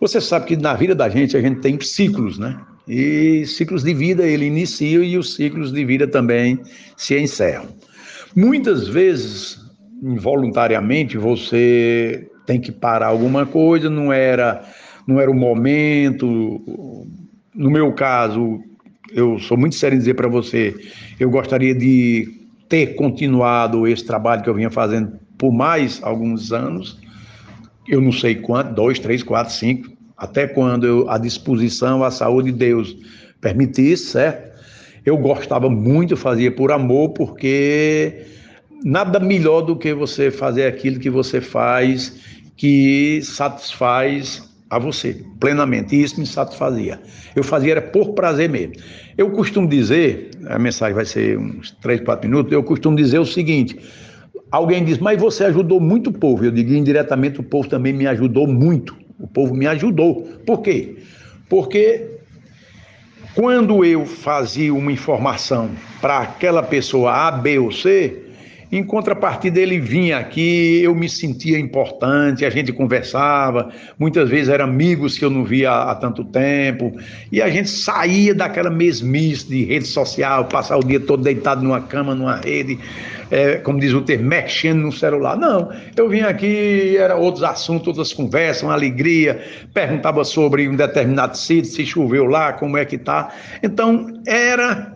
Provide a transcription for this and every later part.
Você sabe que na vida da gente a gente tem ciclos, né? E ciclos de vida ele inicia e os ciclos de vida também se encerram. Muitas vezes, involuntariamente, você tem que parar alguma coisa, não era o momento. No meu caso, eu sou muito sério em dizer para você, eu gostaria de ter continuado esse trabalho que eu vinha fazendo por mais alguns anos, eu não sei quanto, 2, 3, 4, 5, até quando a disposição, a saúde de Deus permitisse, certo? Eu gostava muito, fazia por amor, porque nada melhor do que você fazer aquilo que você faz, que satisfaz a você, plenamente, e isso me satisfazia. Eu fazia era por prazer mesmo. Eu costumo dizer, a mensagem vai ser uns 3, 4 minutos, eu costumo dizer o seguinte: alguém diz, mas você ajudou muito o povo. Eu digo, indiretamente o povo também me ajudou muito. O povo me ajudou. Por quê? Porque quando eu fazia uma informação para aquela pessoa A, B ou C, em contrapartida ele vinha aqui, eu me sentia importante, a gente conversava, muitas vezes eram amigos que eu não via há tanto tempo, e a gente saía daquela mesmice de rede social, passar o dia todo deitado numa cama, numa rede, como diz o termo, mexendo no celular. Não, eu vinha aqui, era outros assuntos, outras conversas, uma alegria, perguntava sobre um determinado sítio, se choveu lá, como é que está. Então, era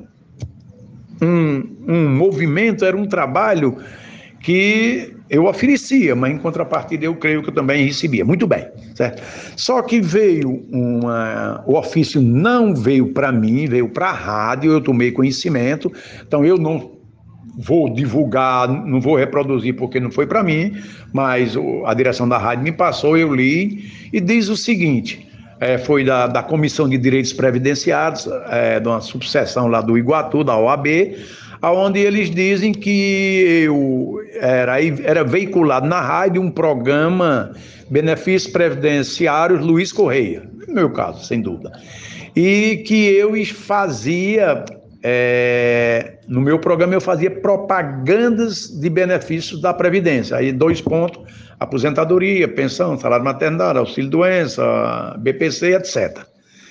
um movimento, era um trabalho que eu oferecia, mas em contrapartida eu creio que eu também recebia. Muito bem, certo? Só que o ofício não veio para mim, veio para a rádio, eu tomei conhecimento, então eu não vou divulgar, não vou reproduzir porque não foi para mim, mas a direção da rádio me passou, eu li, e diz o seguinte: foi da Comissão de Direitos Previdenciários, de uma subseção lá do Iguatu, da OAB, onde eles dizem que era veiculado na rádio um programa Benefícios Previdenciários Luiz Correia, no meu caso, sem dúvida, e que eu fazia, no meu programa eu fazia propagandas de benefícios da Previdência, aí 2 pontos, aposentadoria, pensão, salário de maternidade, auxílio-doença, BPC, etc.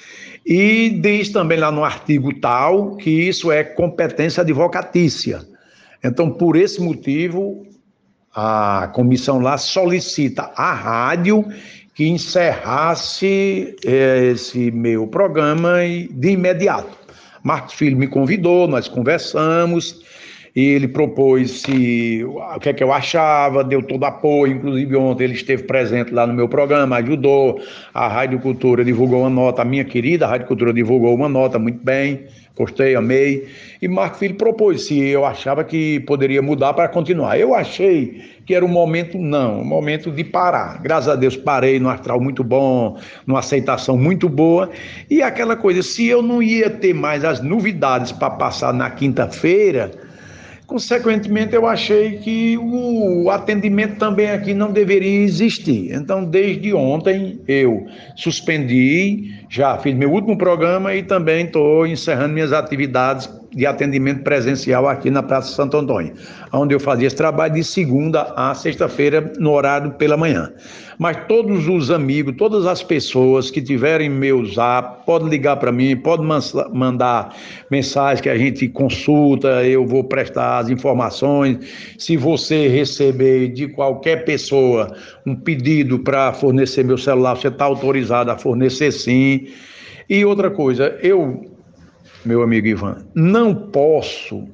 E diz também lá no artigo tal que isso é competência advocatícia. Então, por esse motivo, a comissão lá solicita à rádio que encerrasse esse meu programa de imediato. Marcos Filho me convidou, nós conversamos, e ele propôs o que é que eu achava, deu todo apoio, inclusive ontem ele esteve presente lá no meu programa, ajudou, a Rádio Cultura divulgou uma nota, a minha querida Rádio Cultura divulgou uma nota, muito bem, gostei, amei, e Marco Filho propôs se eu achava que poderia mudar para continuar. Eu achei que era um momento de parar. Graças a Deus parei num astral muito bom, numa aceitação muito boa, e aquela coisa, se eu não ia ter mais as novidades para passar na quinta-feira, consequentemente, eu achei que o atendimento também aqui não deveria existir. Então, desde ontem, eu suspendi, já fiz meu último programa e também estou encerrando minhas atividades de atendimento presencial aqui na Praça Santo Antônio, onde eu fazia esse trabalho de segunda a sexta-feira, no horário pela manhã. Mas todos os amigos, todas as pessoas que tiverem meu zap, podem ligar para mim, podem mandar mensagem que a gente consulta, eu vou prestar as informações. Se você receber de qualquer pessoa um pedido para fornecer meu celular, você está autorizado a fornecer sim. E outra coisa, meu amigo Ivan, não posso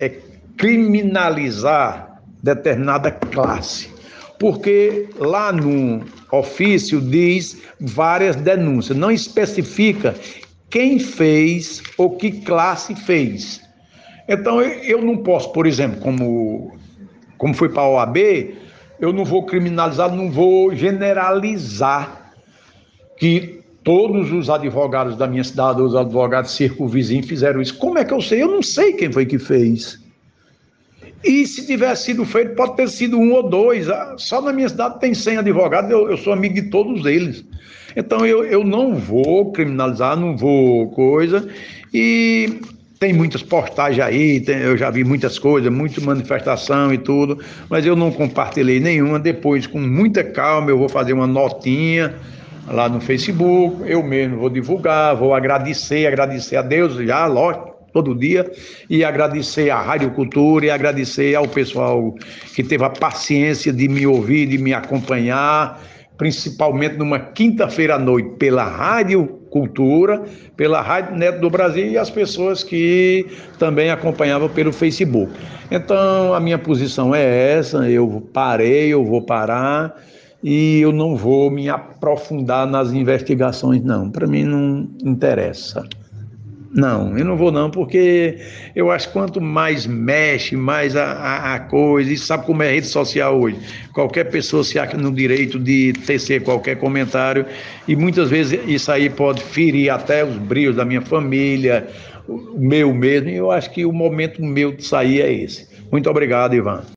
criminalizar determinada classe, porque lá no ofício diz várias denúncias, não especifica quem fez ou que classe fez. Então eu não posso, por exemplo, como fui para a OAB, eu não vou criminalizar, não vou generalizar que todos os advogados da minha cidade, os advogados circunvizinhos fizeram isso. Como é que eu sei? Eu não sei quem foi que fez. E se tivesse sido feito, pode ter sido 1 ou 2. Só na minha cidade tem 100 advogados, eu sou amigo de todos eles. Então eu não vou criminalizar, não vou coisa. E tem muitas postagens aí, eu já vi muitas coisas, muita manifestação e tudo, mas eu não compartilhei nenhuma. Depois, com muita calma, eu vou fazer uma notinha lá no Facebook, eu mesmo vou divulgar, vou agradecer a Deus, já, lógico, todo dia, e agradecer à Rádio Cultura e agradecer ao pessoal que teve a paciência de me ouvir, de me acompanhar, principalmente numa quinta-feira à noite, pela Rádio Cultura, pela Rádio Neto do Brasil e as pessoas que também acompanhavam pelo Facebook. Então, a minha posição é essa, eu parei, eu vou parar e eu não vou me aprofundar nas investigações, não. Para mim não interessa. Não, eu não vou não, porque eu acho que quanto mais mexe, mais a coisa, e sabe como é a rede social hoje, qualquer pessoa se acha no direito de tecer qualquer comentário, e muitas vezes isso aí pode ferir até os brios da minha família, o meu mesmo, e eu acho que o momento meu de sair é esse. Muito obrigado, Ivan.